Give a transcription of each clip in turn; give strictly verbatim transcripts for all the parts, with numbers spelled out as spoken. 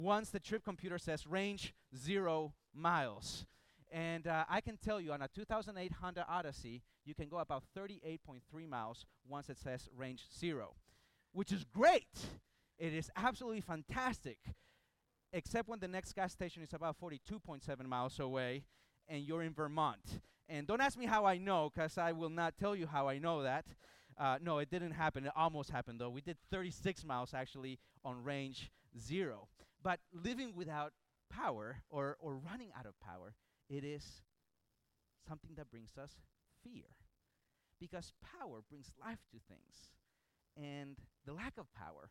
Once the trip computer says range zero miles. And uh, I can tell you on a two thousand eight Honda Odyssey, you can go about thirty-eight point three miles once it says range zero, which is great. It is absolutely fantastic, except when the next gas station is about forty-two point seven miles away and you're in Vermont. And don't ask me how I know, because I will not tell you how I know that. Uh, no, it didn't happen. It almost happened, though. We did thirty-six miles, actually, on range zero. But living without power or, or running out of power, it is something that brings us fear. Because power brings life to things. And the lack of power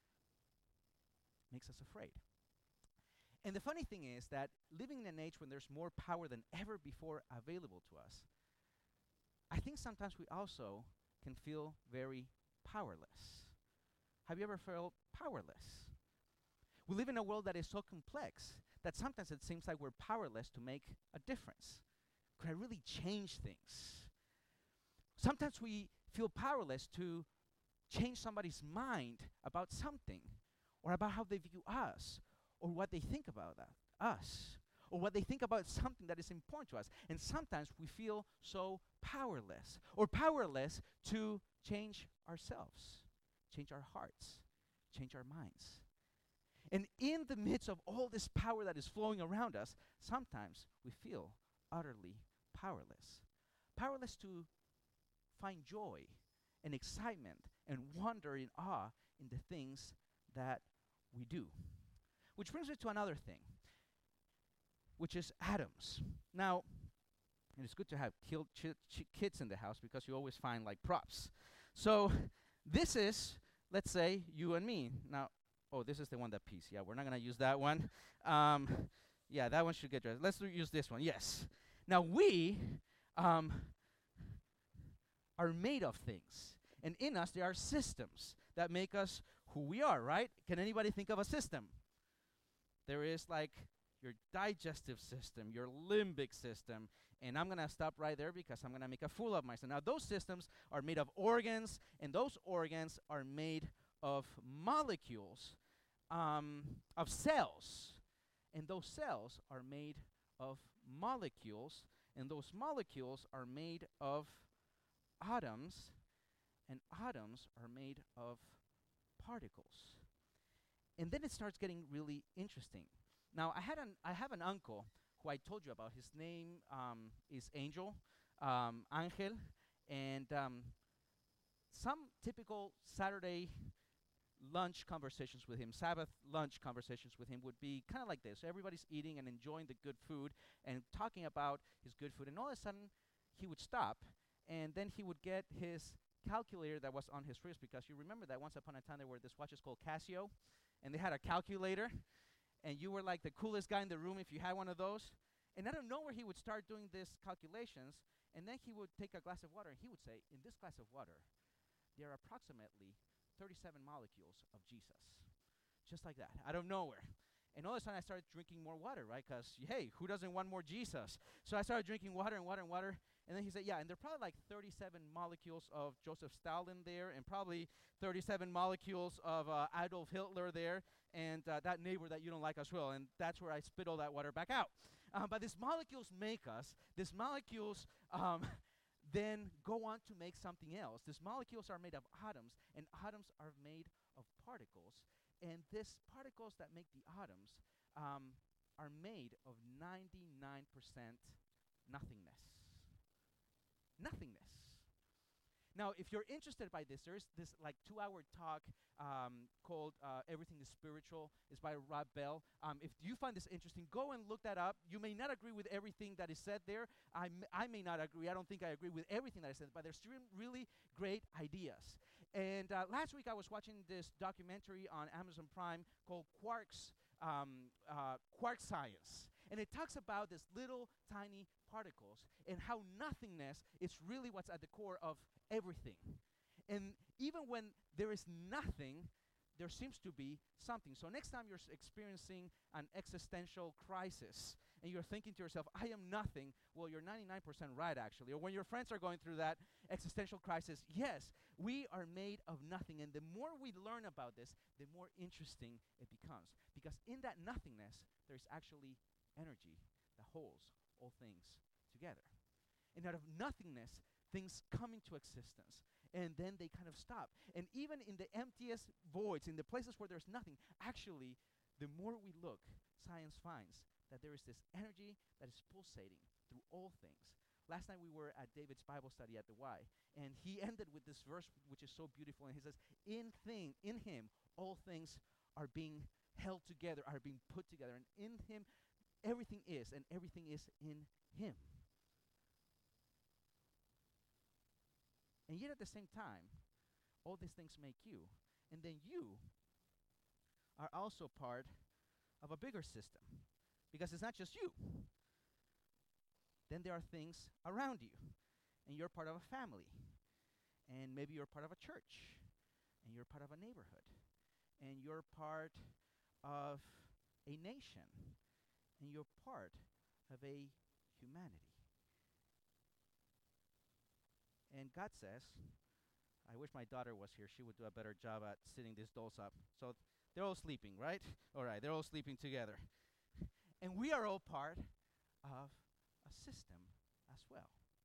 makes us afraid. And the funny thing is that living in an age when there's more power than ever before available to us, I think sometimes we also can feel very powerless. Have you ever felt powerless? We live in a world that is so complex that sometimes it seems like we're powerless to make a difference. Could I really change things? Sometimes we feel powerless to change somebody's mind about something, or about how they view us, or what they think about that, us, or what they think about something that is important to us. And sometimes we feel so powerless, or powerless to change ourselves, change our hearts, change our minds. And in the midst of all this power that is flowing around us, sometimes we feel utterly powerless. Powerless to find joy and excitement and wonder and awe in the things that we do. Which brings me to another thing, which is atoms. Now, and it's good to have kil- ch- ch- kids in the house because you always find like props. So this is, let's say, you and me. Now, oh, this is the one that pees. Yeah, we're not going to use that one. Um, yeah, that one should get dressed. Let's use this one. Yes. Now, we um, are made of things. And in us, there are systems that make us who we are, right? Can anybody think of a system? There is like your digestive system, your limbic system, and I'm going to stop right there because I'm going to make a fool of myself. Now, those systems are made of organs, and those organs are made of molecules, um, of cells, and those cells are made of molecules, and those molecules are made of atoms, and atoms are made of particles. And then it starts getting really interesting. Now, I had an I have an uncle who I told you about. His name um, is Angel, um, Angel, and um, some typical Saturday lunch conversations with him, Sabbath lunch conversations with him would be kind of like this. Everybody's eating and enjoying the good food and talking about his good food, and all of a sudden he would stop, and then he would get his calculator that was on his wrist, because you remember that once upon a time there were these watches called Casio, and they had a calculator, and you were like the coolest guy in the room if you had one of those. And out of nowhere, he would start doing these calculations, and then he would take a glass of water, and he would say, in this glass of water, there are approximately thirty-seven molecules of Jesus. Just like that, out of nowhere. And all of a sudden, I started drinking more water, right? Because, hey, who doesn't want more Jesus? So I started drinking water and water and water. And then he said, yeah, and there are probably like thirty-seven molecules of Joseph Stalin there, and probably thirty-seven molecules of uh, Adolf Hitler there, and uh, that neighbor that you don't like as well. And that's where I spit all that water back out. Um, but these molecules make us. These molecules um, then go on to make something else. These molecules are made of atoms, and atoms are made of particles. And these particles that make the atoms um, are made of ninety-nine percent nothingness. Nothingness. Now, if you're interested by this, there's this like two-hour talk um, called uh, Everything is Spiritual. It's by Rob Bell. Um, if you find this interesting, go and look that up. You may not agree with everything that is said there. I, m- I may not agree. I don't think I agree with everything that is said, but there's re- really great ideas. And uh, last week I was watching this documentary on Amazon Prime called Quarks, um, uh, Quark Science. And it talks about this little tiny particles and how nothingness is really what's at the core of everything. And even when there is nothing, there seems to be something. So next time you're s- experiencing an existential crisis and you're thinking to yourself, I am nothing, well, you're ninety-nine percent right, actually. Or when your friends are going through that existential crisis, yes, we are made of nothing. And the more we learn about this, the more interesting it becomes. Because in that nothingness, there's actually energy that holds all things together. And out of nothingness, things come into existence. And then they kind of stop. And even in the emptiest voids, in the places where there's nothing, actually, the more we look, science finds that there is this energy that is pulsating through all things. Last night we were at David's Bible study at the Y, and he ended with this verse which is so beautiful, and he says, in thing, in him, all things are being held together, are being put together, and in him, everything is, and everything is in him. And yet at the same time, all these things make you. And then you are also part of a bigger system. Because it's not just you. Then there are things around you. And you're part of a family. And maybe you're part of a church. And you're part of a neighborhood. And you're part of a nation. And you're part of a humanity. And God says, I wish my daughter was here. She would do a better job at sitting these dolls up. So they're all sleeping, right? All right, they're all sleeping together. And we are all part of a system as well.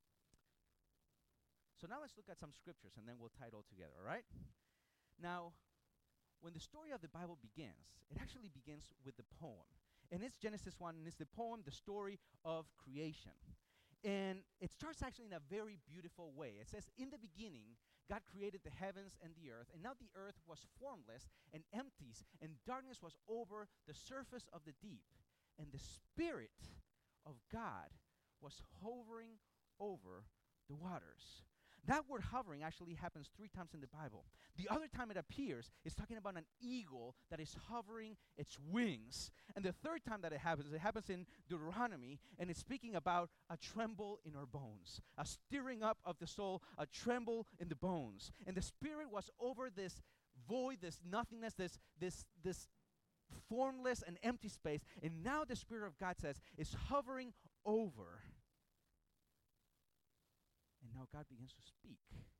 So now let's look at some scriptures, and then we'll tie it all together, all right? Now, when the story of the Bible begins, it actually begins with the poem. And it's Genesis one, and it's the poem, the story of creation. And it starts actually in a very beautiful way. It says, in the beginning, God created the heavens and the earth, and now the earth was formless and empty, and darkness was over the surface of the deep. And the Spirit of God was hovering over the waters. That word hovering actually happens three times in the Bible. The other time it appears, it's talking about an eagle that is hovering its wings. And the third time that it happens, it happens in Deuteronomy, and it's speaking about a tremble in our bones, a stirring up of the soul, a tremble in the bones. And the Spirit was over this void, this nothingness, this, this, this formless and empty space. And now the Spirit of God says, is hovering over. And now God begins to speak.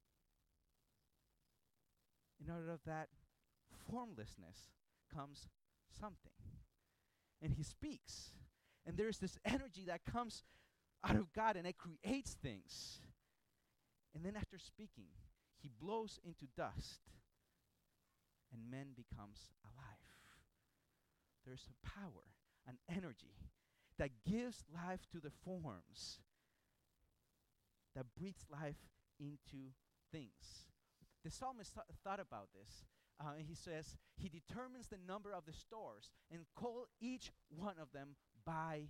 And out of that formlessness comes something. And he speaks. And there's this energy that comes out of God, and it creates things. And then after speaking, he blows into dust, and man becomes alive. There's a power, an energy that gives life to the forms, that breathes life into things. The psalmist th- thought about this. Uh, and he says, he determines the number of the stars and call each one of them by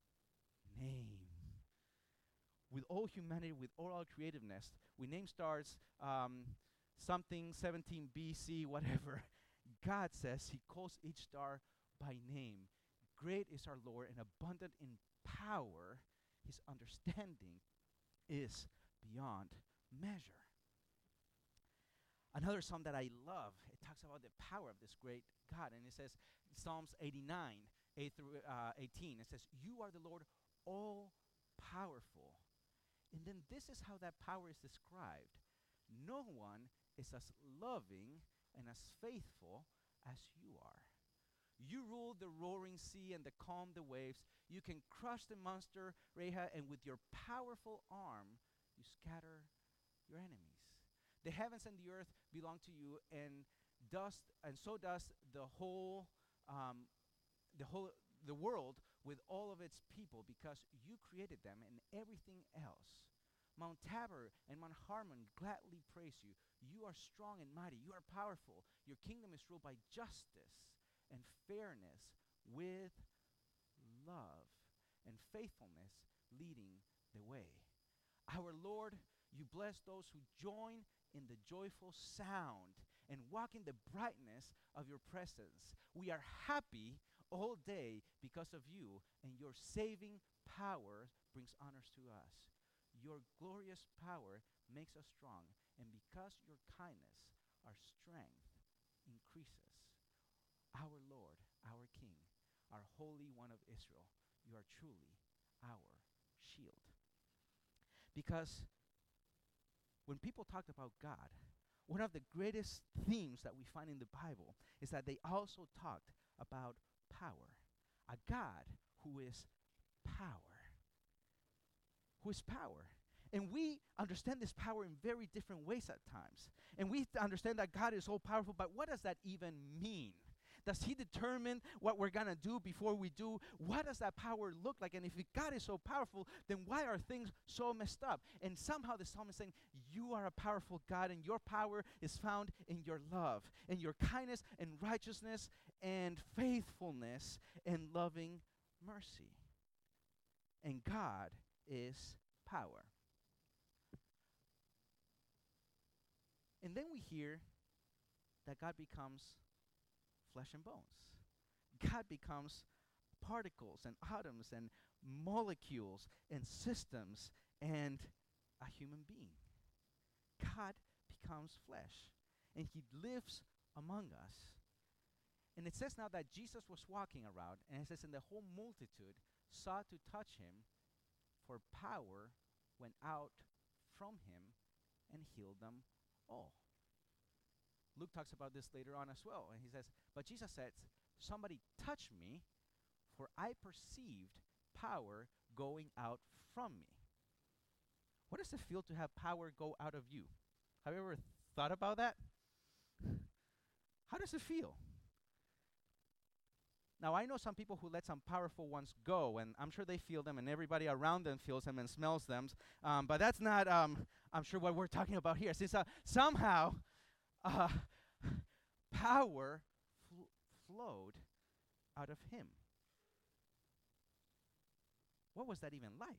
name. With all humanity, with all our creativeness, we name stars um, something seventeen B C, whatever. God says he calls each star by name. Great is our Lord and abundant in power. His understanding is beyond measure. Another psalm that I love, it talks about the power of this great God, and it says, Psalms eighty-nine, eight through uh, eighteen, it says, you are the Lord all-powerful. And then this is how that power is described. No one is as loving and as faithful as you are. You rule the roaring sea and the calm the waves. You can crush the monster, Rahab, and with your powerful arm, you scatter your enemies. The heavens and the earth belong to you, and dust, and so does the whole, um, the whole, the world with all of its people, because you created them and everything else. Mount Tabor and Mount Hermon gladly praise you. You are strong and mighty. You are powerful. Your kingdom is ruled by justice and fairness, with love and faithfulness leading the way. Our Lord, you bless those who join in the joyful sound and walk in the brightness of your presence. We are happy all day because of you, and your saving power brings honors to us. Your glorious power makes us strong, and because your kindness, our strength increases. Our Lord, our King, our Holy One of Israel, you are truly our shield. Because when people talked about God, one of the greatest themes that we find in the Bible is that they also talked about power. A God who is power. Who is power. And we understand this power in very different ways at times. And we understand that God is all powerful, but what does that even mean? Does he determine what we're going to do before we do? What does that power look like? And if God is so powerful, then why are things so messed up? And somehow the psalmist is saying, you are a powerful God, and your power is found in your love, and your kindness, and righteousness, and faithfulness, and loving mercy. And God is power. And then we hear that God becomes flesh and bones. God becomes particles and atoms and molecules and systems and a human being. God becomes flesh, and he lives among us. And it says now that Jesus was walking around, and it says, and the whole multitude sought to touch him, for power went out from him and healed them all. Luke talks about this later on as well, and he says, but Jesus said, somebody touch me, for I perceived power going out from me. What does it feel to have power go out of you? Have you ever thought about that? How does it feel? Now, I know some people who let some powerful ones go, and I'm sure they feel them, and everybody around them feels them and smells them. Um, but that's not, um, I'm sure, what we're talking about here. Since uh, somehow uh, power fl- flowed out of him. What was that even like?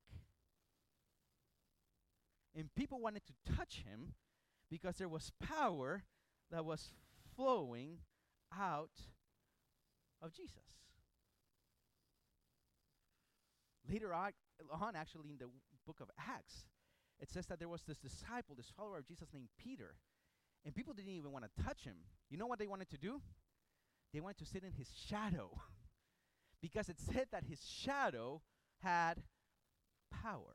And people wanted to touch him because there was power that was flowing out of Jesus. Later on, on, actually, in the w- book of Acts, it says that there was this disciple, this follower of Jesus named Peter, and people didn't even want to touch him. You know what they wanted to do? They wanted to sit in his shadow because it said that his shadow had power.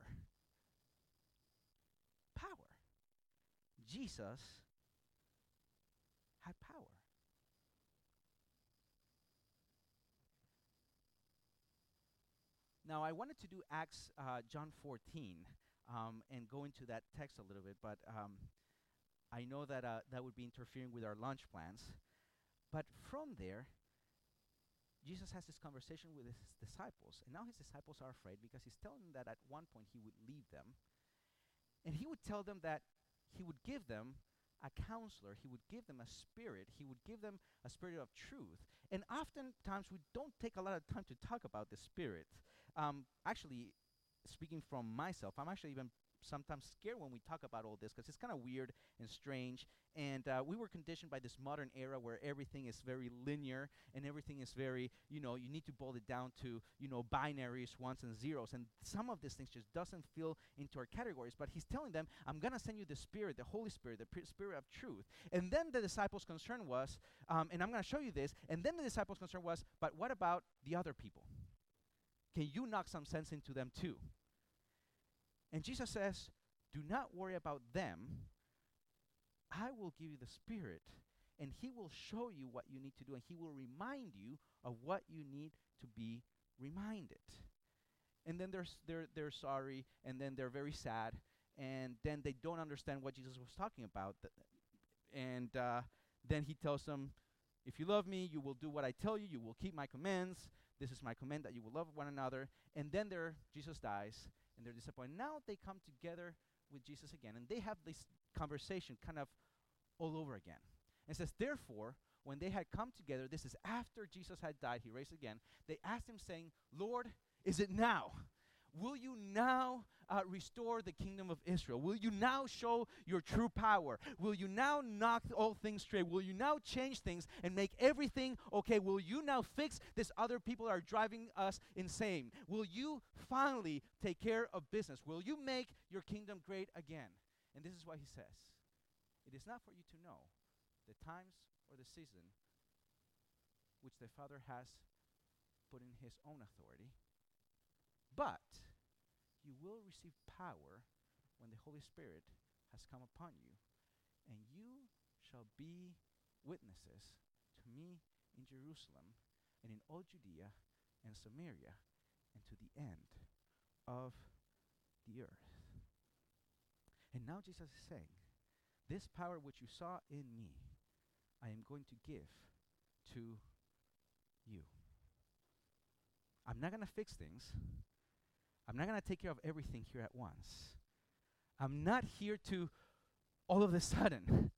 Power. Jesus had power. Now, I wanted to do Acts, uh, John fourteen, um, and go into that text a little bit, but um, I know that uh, that would be interfering with our lunch plans. But from there, Jesus has this conversation with his disciples, and now his disciples are afraid because he's telling them that at one point he would leave them, and he would tell them that he would give them a counselor, he would give them a spirit, he would give them a spirit of truth. And oftentimes we don't take a lot of time to talk about the spirit. Um, actually, speaking from myself, I'm actually even sometimes scared when we talk about all this because it's kind of weird and strange. And uh, we were conditioned by this modern era where everything is very linear and everything is very, you know, you need to boil it down to, you know, binaries, ones and zeros. And some of these things just doesn't fill into our categories. But he's telling them, I'm going to send you the Spirit, the Holy Spirit, the pr- Spirit of truth. And then the disciples' concern was, um, and I'm going to show you this, and then the disciples' concern was, but what about the other people? Can you knock some sense into them too? And Jesus says, do not worry about them. I will give you the Spirit, and he will show you what you need to do, and he will remind you of what you need to be reminded. And then they're, s- they're, they're sorry, and then they're very sad, and then they don't understand what Jesus was talking about. Th- and uh, then he tells them, if you love me, you will do what I tell you. You will keep my commands. This is my command, that you will love one another. And then they're, Jesus dies, and they're disappointed. Now they come together with Jesus again, and they have this conversation kind of all over again. And it says, therefore, when they had come together, this is after Jesus had died, he raised again, they asked him, saying, Lord, is it now? Will you now uh, restore the kingdom of Israel? Will you now show your true power? Will you now knock all things straight? Will you now change things and make everything okay? Will you now fix this other people that are driving us insane? Will you finally take care of business? Will you make your kingdom great again? And this is what he says. It is not for you to know the times or the season which the Father has put in his own authority, But you will receive power when the Holy Spirit has come upon you, and you shall be witnesses to me in Jerusalem and in all Judea and Samaria and to the end of the earth. And now Jesus is saying, this power which you saw in me, I am going to give to you. I'm not going to fix things. I'm not going to take care of everything here at once. I'm not here to all of a sudden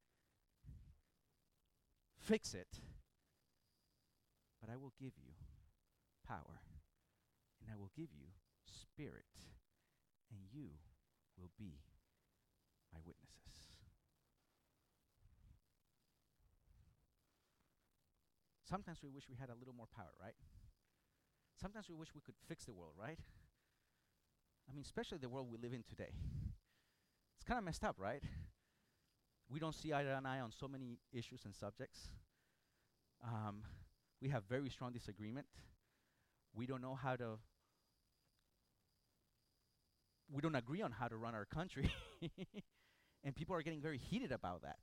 fix it. But I will give you power, and I will give you spirit, and you will be my witnesses. Sometimes we wish we had a little more power, right? Sometimes we wish we could fix the world, right? I mean, especially the world we live in today. It's kind of messed up, right? We don't see eye to eye on so many issues and subjects. Um, we have very strong disagreement. We don't know how to, we don't agree on how to run our country. And people are getting very heated about that.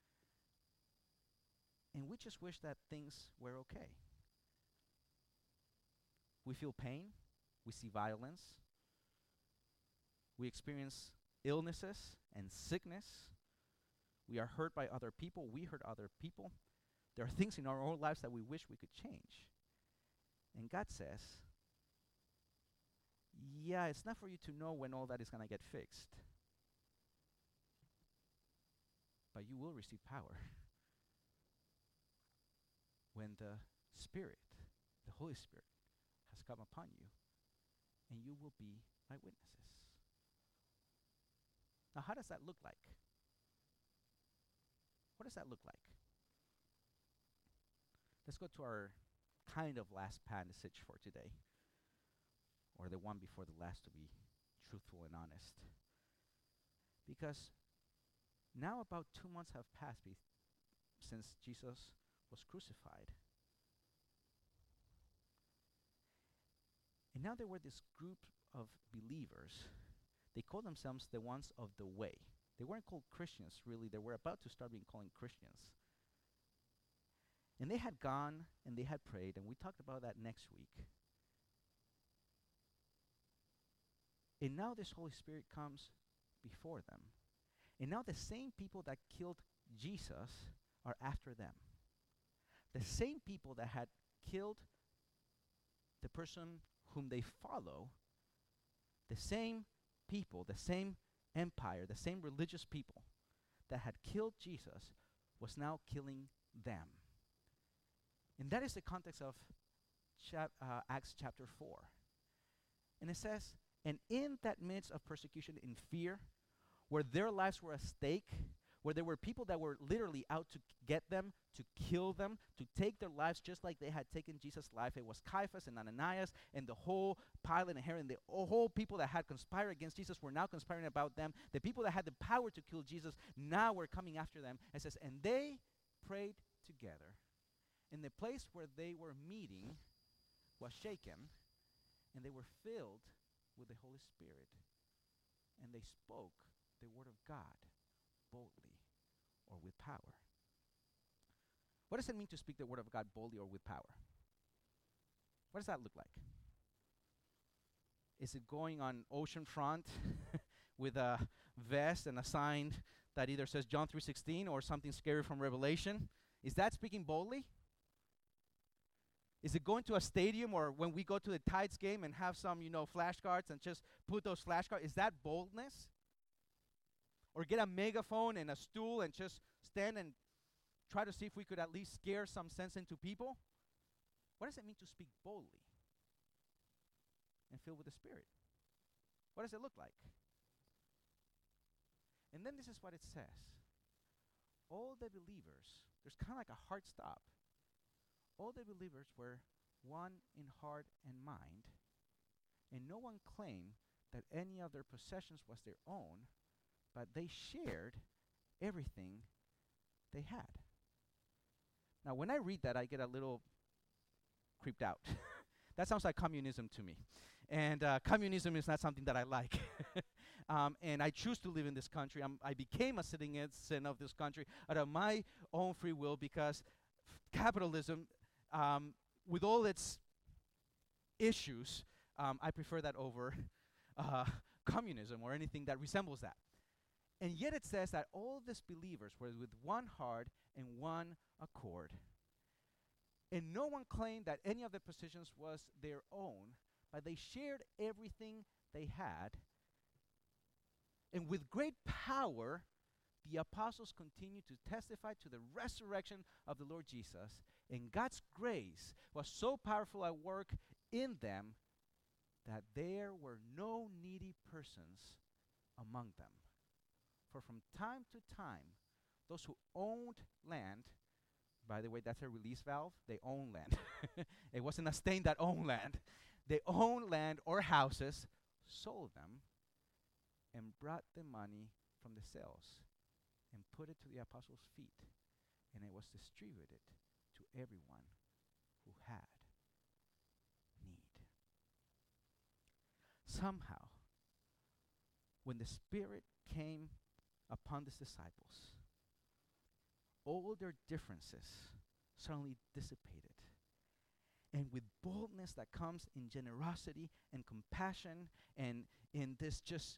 And we just wish that things were okay. We feel pain. We see violence. We experience illnesses and sickness. We are hurt by other people. We hurt other people. There are things in our own lives that we wish we could change. And God says, yeah, it's not for you to know when all that is going to get fixed. But you will receive power when the Spirit, the Holy Spirit, has come upon you, and you will be my witnesses. Now, how does that look like? What does that look like? Let's go to our kind of last passage for today, or the one before the last, to be truthful and honest. Because now about two months have passed be- since Jesus was crucified. And now there were this group of believers. They called themselves the ones of the way. They weren't called Christians, really. They were about to start being called Christians. And they had gone and they had prayed, and we talked about that next week. And now this Holy Spirit comes before them. And now the same people that killed Jesus are after them. The same people that had killed the person whom they follow, the same people, the same empire, the same religious people that had killed Jesus was now killing them. And that is the context of chap- uh, Acts chapter four. And it says, and in that midst of persecution in fear, where their lives were at stake, where there were people that were literally out to get them, to kill them, to take their lives just like they had taken Jesus' life. It was Caiaphas and Ananias and the whole Pilate and Herod, and the whole people that had conspired against Jesus were now conspiring about them. The people that had the power to kill Jesus now were coming after them. It says, and they prayed together. And the place where they were meeting was shaken, and they were filled with the Holy Spirit. And they spoke the word of God boldly or with power. What does it mean to speak the word of God boldly or with power? What does that look like? Is it going on ocean front with a vest and a sign that either says John three sixteen or something scary from Revelation? Is that speaking boldly? Is it going to a stadium, or when we go to the Tides game and have some, you know, flashcards and just put those flashcards? Is that boldness? Or get a megaphone and a stool and just stand and try to see if we could at least scare some sense into people? What does it mean to speak boldly and filled with the Spirit? What does it look like? And then this is what it says. All the believers, there's kind of like a hard stop. All the believers were one in heart and mind, and no one claimed that any of their possessions was their own, but they shared everything they had. Now, when I read that, I get a little creeped out That sounds like communism to me. And uh, communism is not something that I like. um, and I choose to live in this country. I'm, I became a citizen of this country out of my own free will because f- capitalism, um, with all its issues, um, I prefer that over uh, communism or anything that resembles that. And yet it says that all these believers were with one heart and one accord. And no one claimed that any of the positions was their own, but they shared everything they had. And with great power, the apostles continued to testify to the resurrection of the Lord Jesus. And God's grace was so powerful at work in them that there were no needy persons among them. For from time to time, those who owned land, by the way, that's a release valve, they own land. It wasn't a stain that owned land. They owned land or houses, sold them, and brought the money from the sales and put it to the apostles' feet, and it was distributed to everyone who had need. Somehow, when the Spirit came upon these disciples, all their differences suddenly dissipated. And with boldness that comes in generosity and compassion and in this just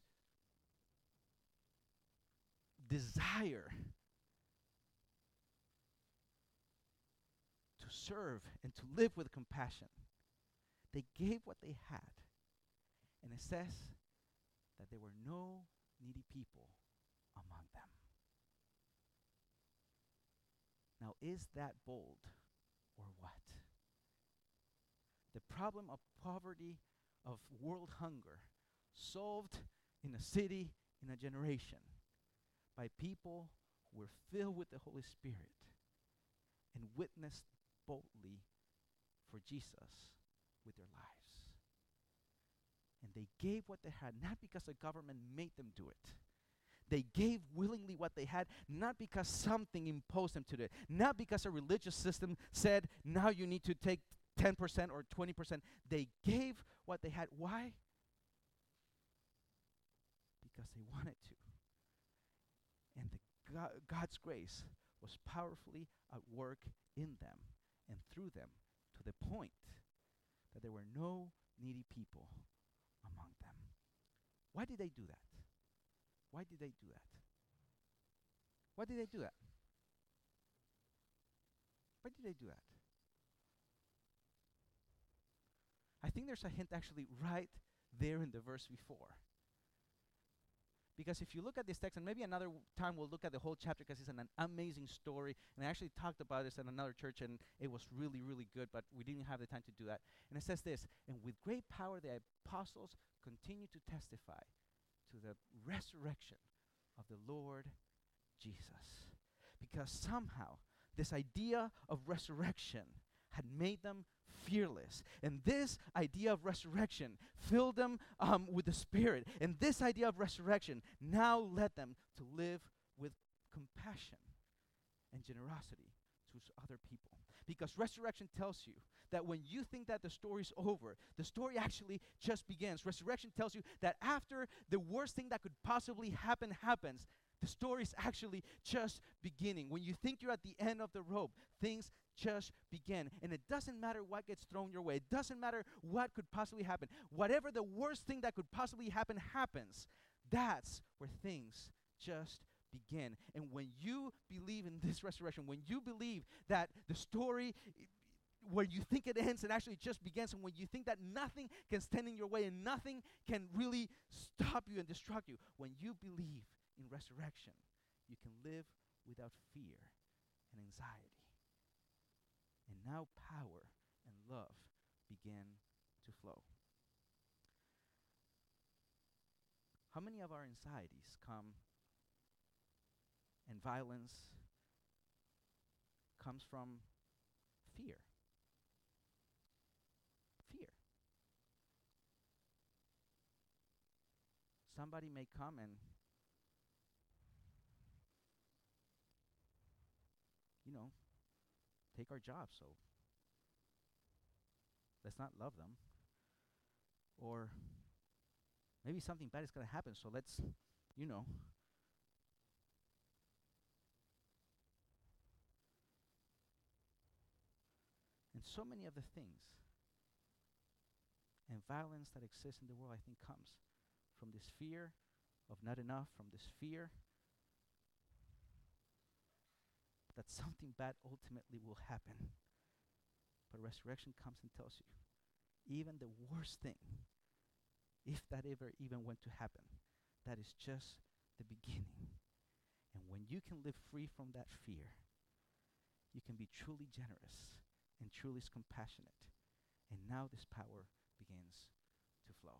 desire to serve and to live with compassion, they gave what they had. And it says that there were no needy people among them. Now, is that bold or what? The problem of poverty, of world hunger, solved in a city, in a generation, by people who were filled with the Holy Spirit and witnessed boldly for Jesus with their lives. And they gave what they had, not because the government made them do it. They gave willingly what they had, not because something imposed them to do it, not because a religious system said, now you need to take ten percent or twenty percent. They gave what they had. Why? Because they wanted to. And the God, God's grace was powerfully at work in them and through them to the point that there were no needy people among them. Why did they do that? Why did they do that? Why did they do that? Why did they do that? I think there's a hint actually right there in the verse before. Because if you look at this text, and maybe another w- time we'll look at the whole chapter because it's an, an amazing story, and I actually talked about this at another church, and it was really, really good, but we didn't have the time to do that. And it says this, and with great power the apostles continued to testify to the resurrection of the Lord Jesus. Because somehow this idea of resurrection had made them fearless. And this idea of resurrection filled them um, with the Spirit. And this idea of resurrection now led them to live with compassion and generosity to other people. Because resurrection tells you that when you think that the story's over, the story actually just begins. Resurrection tells you that after the worst thing that could possibly happen happens, the story's actually just beginning. When you think you're at the end of the rope, things just begin. And it doesn't matter what gets thrown your way. It doesn't matter what could possibly happen. Whatever the worst thing that could possibly happen happens, that's where things just begin. And when you believe in this resurrection, when you believe that the story i- where you think it ends and actually just begins, and when you think that nothing can stand in your way and nothing can really stop you and distract you, when you believe in resurrection, you can live without fear and anxiety. And now power and love begin to flow. How many of our anxieties come and violence comes from fear? Fear. Somebody may come and, you know, take our job, so let's not love them. Or maybe something bad is going to happen, so let's, you know. And so many of the things and violence that exists in the world, I think, comes from this fear of not enough, from this fear that something bad ultimately will happen. But resurrection comes and tells you, even the worst thing, if that ever even went to happen, that is just the beginning. And when you can live free from that fear, you can be truly generous and truly compassionate. And now this power begins to flow.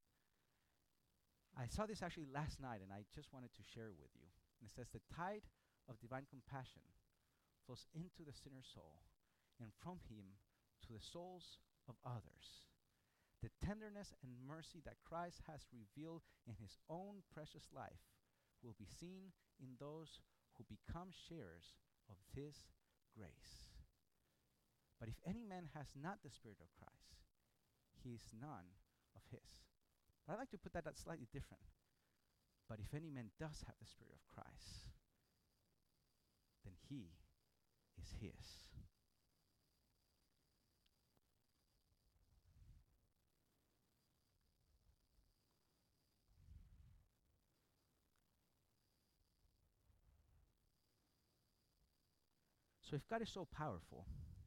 I saw this actually last night, and I just wanted to share it with you. And it says, the tide of divine compassion flows into the sinner's soul, and from him to the souls of others. The tenderness and mercy that Christ has revealed in his own precious life will be seen in those who become sharers of his grace. But if any man has not the Spirit of Christ, he is none of his. But I'd like to put that, that slightly different. But if any man does have the Spirit of Christ, then he is his. So if God is so powerful,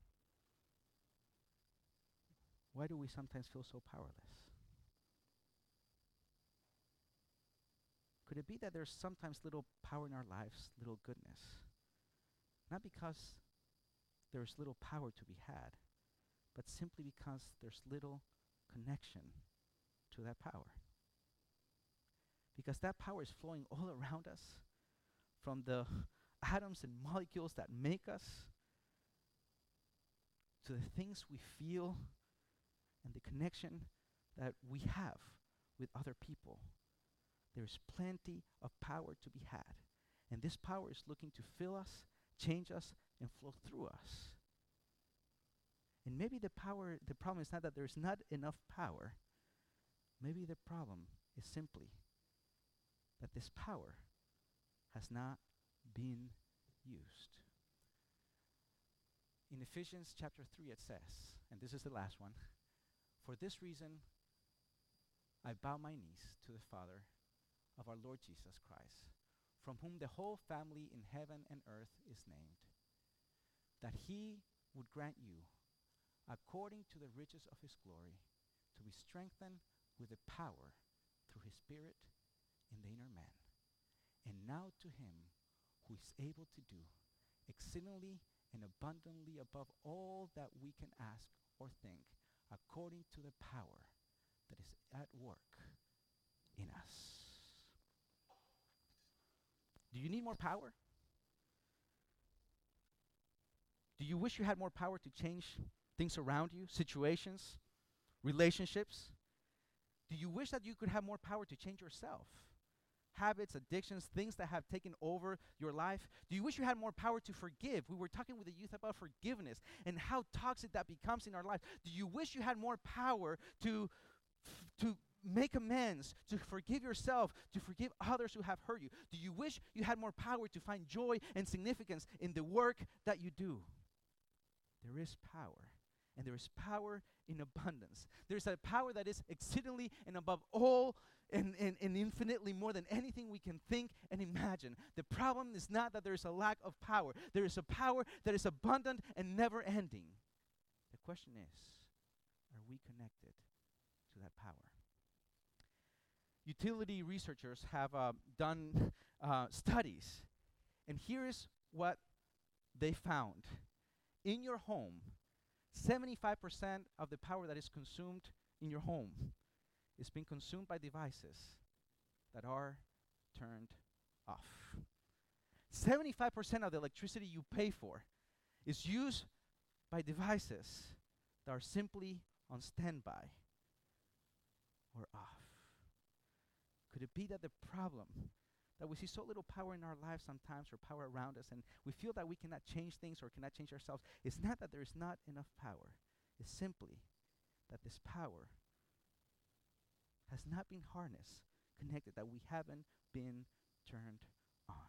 why do we sometimes feel so powerless? Could it be that there's sometimes little power in our lives, little goodness? Not because there's little power to be had, but simply because there's little connection to that power. Because that power is flowing all around us, from the atoms and molecules that make us, to the things we feel, and the connection that we have with other people. There's plenty of power to be had. And this power is looking to fill us, change us, and flow through us. And maybe the power, the problem is not that there's not enough power. Maybe the problem is simply that this power has not been used. In Ephesians chapter three it says, and this is the last one, for this reason I bow my knees to the Father of our Lord Jesus Christ, from whom the whole family in heaven and earth is named, that he would grant you, according to the riches of his glory, to be strengthened with the power through his Spirit in the inner man. And now to him who is able to do exceedingly and abundantly above all that we can ask or think, according to the power that is at work in us. Do you need more power? Do you wish you had more power to change things around you, situations, relationships? Do you wish that you could have more power to change yourself? Habits, addictions, things that have taken over your life? Do you wish you had more power to forgive? We were talking with the youth about forgiveness and how toxic that becomes in our life. Do you wish you had more power to f- to make amends, to forgive yourself, to forgive others who have hurt you? Do you wish you had more power to find joy and significance in the work that you do? There is power, and there is power in abundance. There is a power that is exceedingly and above all and, and, and infinitely more than anything we can think and imagine. The problem is not that there is a lack of power. There is a power that is abundant and never ending. The question is, are we connected to that power? Utility researchers have uh, done uh, studies, and here is what they found. In your home, seventy-five percent of the power that is consumed in your home is being consumed by devices that are turned off. seventy-five percent of the electricity you pay for is used by devices that are simply on standby or off. Could it be that the problem, that we see so little power in our lives sometimes, or power around us, and we feel that we cannot change things or cannot change ourselves, it's not that there is not enough power. It's simply that this power has not been harnessed, connected, that we haven't been turned on.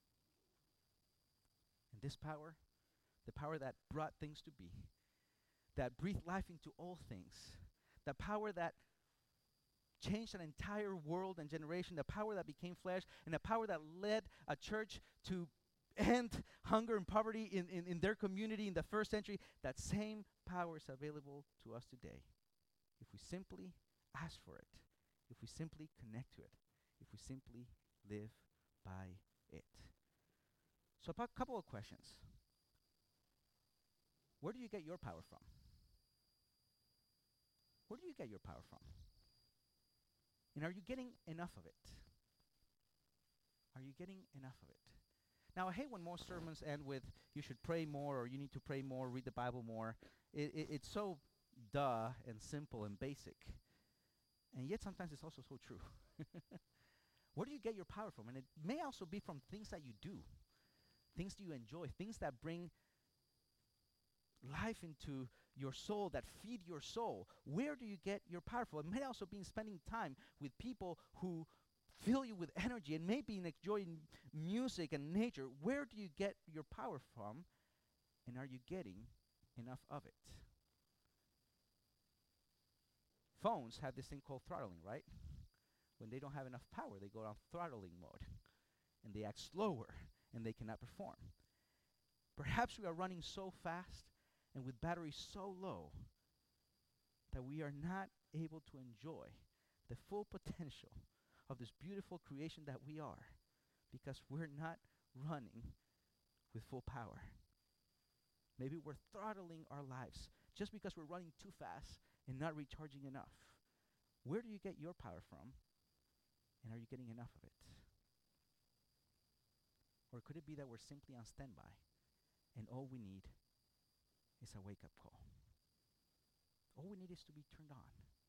And this power, the power that brought things to be, that breathed life into all things, the power that changed an entire world and generation, the power that became flesh, and the power that led a church to end hunger and poverty in, in, in their community in the first century, that same power is available to us today. If we simply ask for it, if we simply connect to it, if we simply live by it. So a couple of questions. Where do you get your power from? Where do you get your power from? And are you getting enough of it? Are you getting enough of it? Now, I hate when most sermons end with, you should pray more, or you need to pray more, read the Bible more. It, it, it's so duh and simple and basic. And yet sometimes it's also so true. Where do you get your power from? And it may also be from things that you do, things that you enjoy, things that bring life into your soul, that feed your soul. Where do you get your power from? It may also be spending time with people who fill you with energy, and maybe enjoying music and nature. Where do you get your power from? And are you getting enough of it? Phones have this thing called throttling, right? When they don't have enough power, they go on throttling mode, and they act slower, and they cannot perform. Perhaps we are running so fast and with batteries so low that we are not able to enjoy the full potential of this beautiful creation that we are, because we're not running with full power. Maybe we're throttling our lives just because we're running too fast and not recharging enough. Where do you get your power from? And are you getting enough of it? Or could it be that we're simply on standby and all we need is a wake-up call? All we need is to be turned on.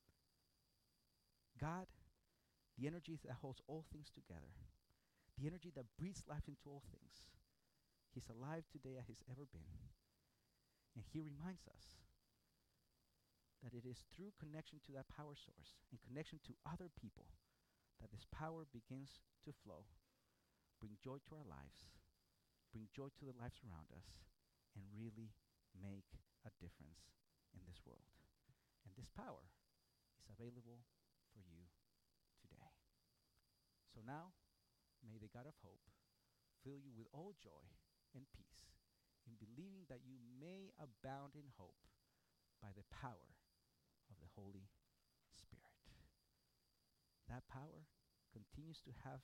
God, the energy that holds all things together, the energy that breathes life into all things, he's alive today as he's ever been. And he reminds us that it is through connection to that power source and connection to other people that this power begins to flow, bring joy to our lives, bring joy to the lives around us, and really make a difference in this world. And this power is available for you today. So now, may the God of hope fill you with all joy and peace in believing that you may abound in hope by the power of the Holy Spirit. That power continues to have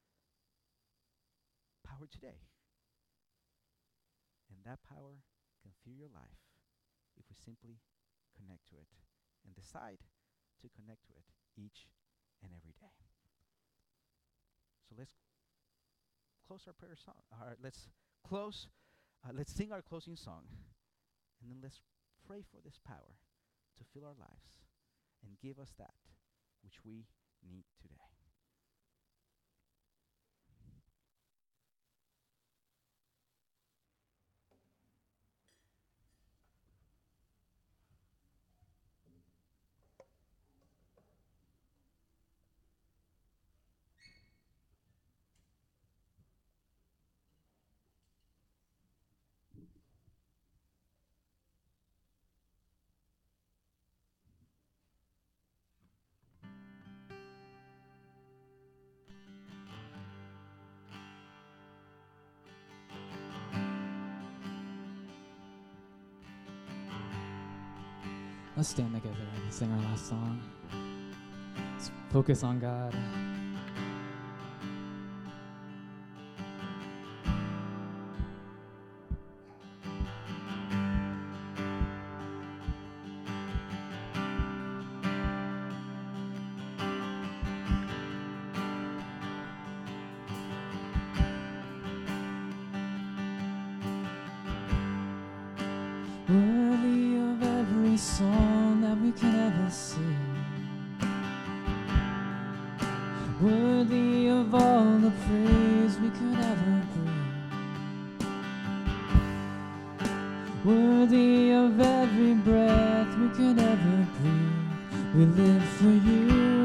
power today. And that power can fill your life if we simply connect to it and decide to connect to it each and every day. So let's close our prayer song. All right, let's close, uh, let's sing our closing song, and then let's pray for this power to fill our lives and give us that which we need today. Let's stand together and sing our last song. Let's focus on God. Worthy of every song that we can ever sing, worthy of all the praise we could ever bring, worthy of every breath we could ever breathe. We live for you.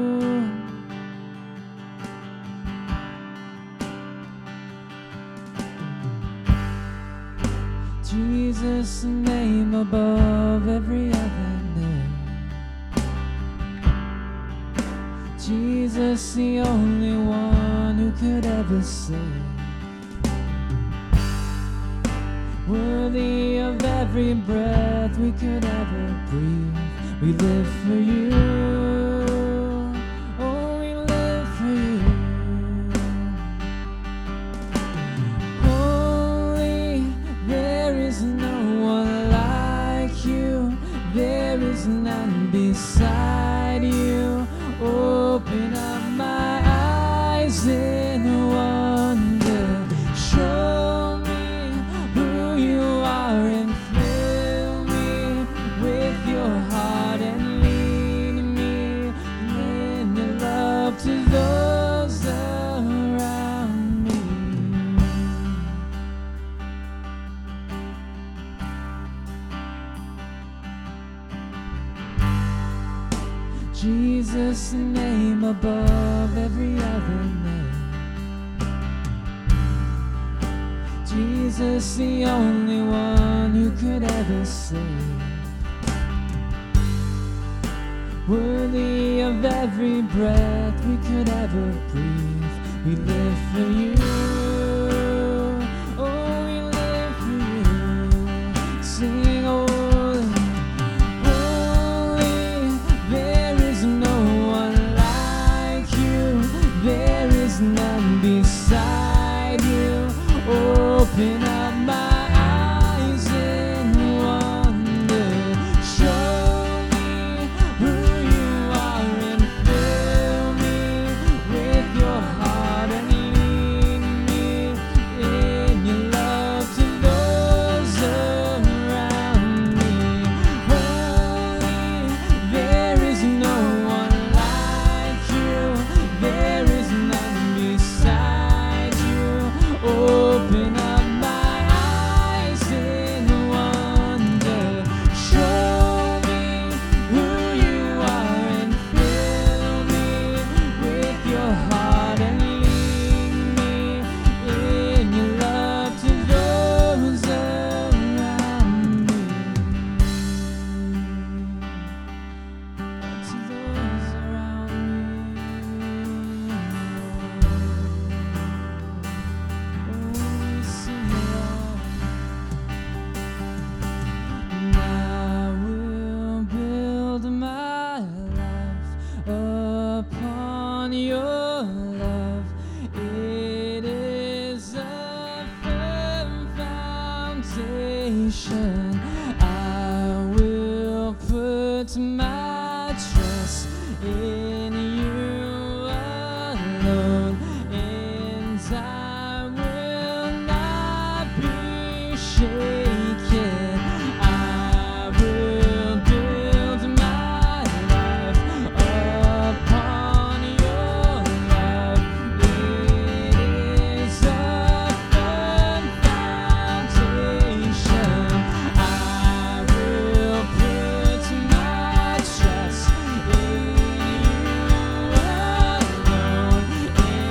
Jesus, the name above every other name. Jesus, the only one who could ever save. Worthy of every breath we could ever breathe. We live for you. Oh, we live for you. Holy, there is no one like you. There is none beside you. Open up my eyes in wonder. Show me who you are and fill me with your heart and lead me in your love to those around me. Jesus, the name above every other name. Jesus, the only one who could ever save. Worthy of every breath we could ever breathe. We live for you. Oh, we live for you. Sing holy, holy. There is no one like you. There is none beside you. Open up my eyes in wonder. Show me who you are and fill me with your heart and lead me in your love to those around me. Holy, there is no one like you. There is none beside you. Open up my eyes in wonder. Show me who you are and fill me with your heart and lead me in your love to those around me. To those around me. Oh, sing along. And I will build my life upon your love. It is a firm foundation. I will put my trust in you alone, and I will not be shaken. I will build my life upon your love. It is a firm foundation. I will put my trust in you alone,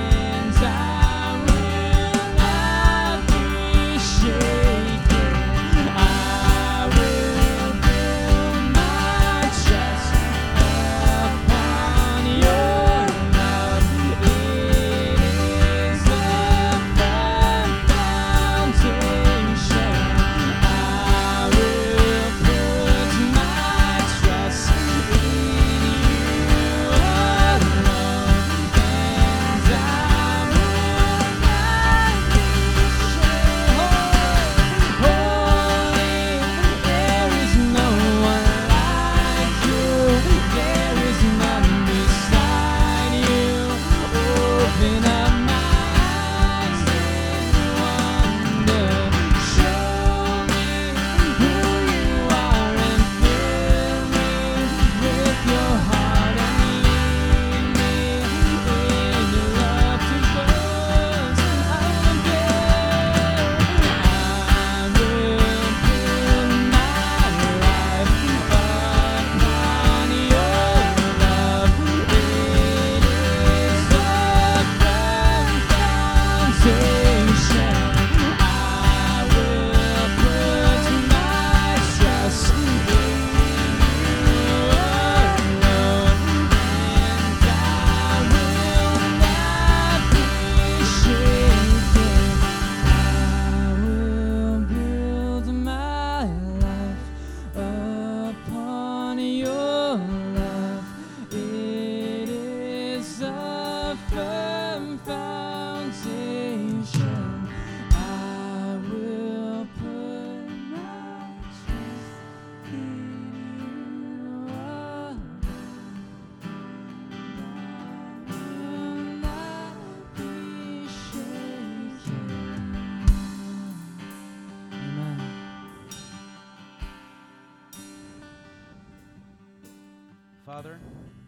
Father,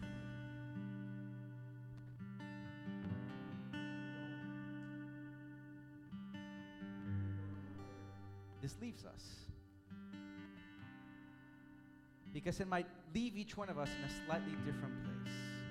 this leaves us. Because it might leave each one of us in a slightly different place.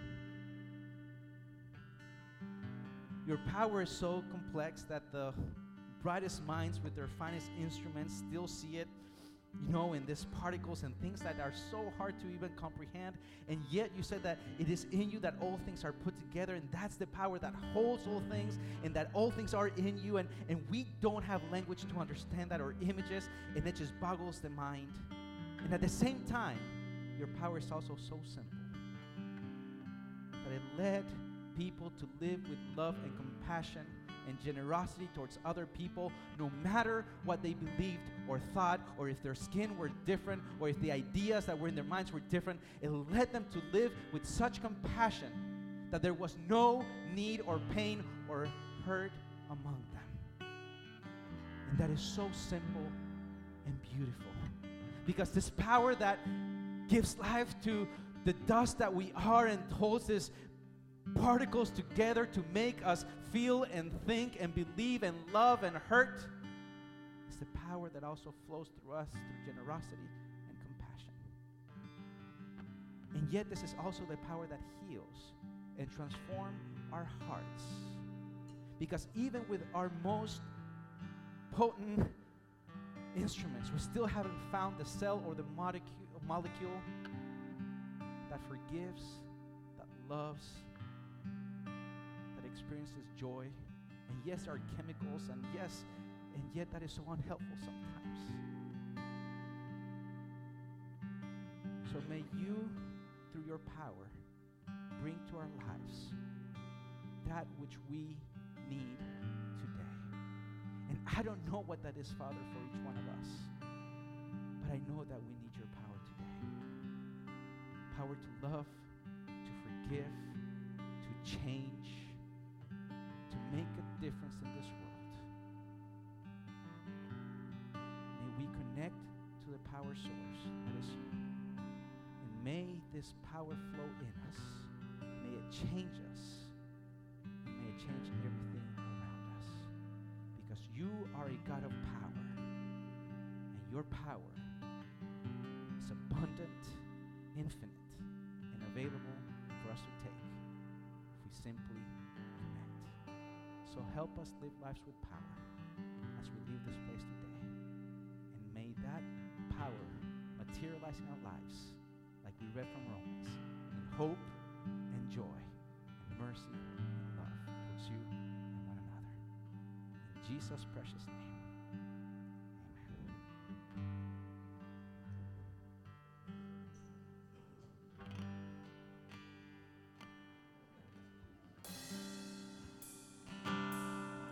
Your power is so complex that the brightest minds with their finest instruments still see it, you know, in these particles and things that are so hard to even comprehend. And yet you said that it is in you that all things are put together, and that's the power that holds all things, and that all things are in you, and, and we don't have language to understand that, or images, and it just boggles the mind. And at the same time, your power is also so simple that it led people to live with love and compassion and generosity towards other people, no matter what they believed or thought, or if their skin were different, or if the ideas that were in their minds were different. It led them to live with such compassion that there was no need or pain or hurt among them. And that is so simple and beautiful. Because this power that gives life to the dust that we are and holds these particles together to make us feel and think and believe and love and hurt is the power that also flows through us through generosity and compassion. And yet this is also the power that heals and transforms our hearts. Because even with our most potent instruments, we still haven't found the cell or the molecule, molecule that forgives, that loves, that experiences joy. And yes, there are chemicals, and yes, and yet that is so unhelpful sometimes. So may you, through your power, bring to our lives that which we need today. And I don't know what that is, Father, for each one of us. But I know that we need your power today. Power to love, to forgive, to change, to make a difference in this world. May we connect to the power source that is you. And may this power flow in us. May it change us. And may it change everything around us. Because you are a God of power. And your power is abundant, infinite, and available for us to take if we simply connect. So help us live lives with power as we leave this place today. And may that power materialize in our lives, like we read from Romans, in hope and joy and mercy and love towards you and one another. In Jesus' precious name.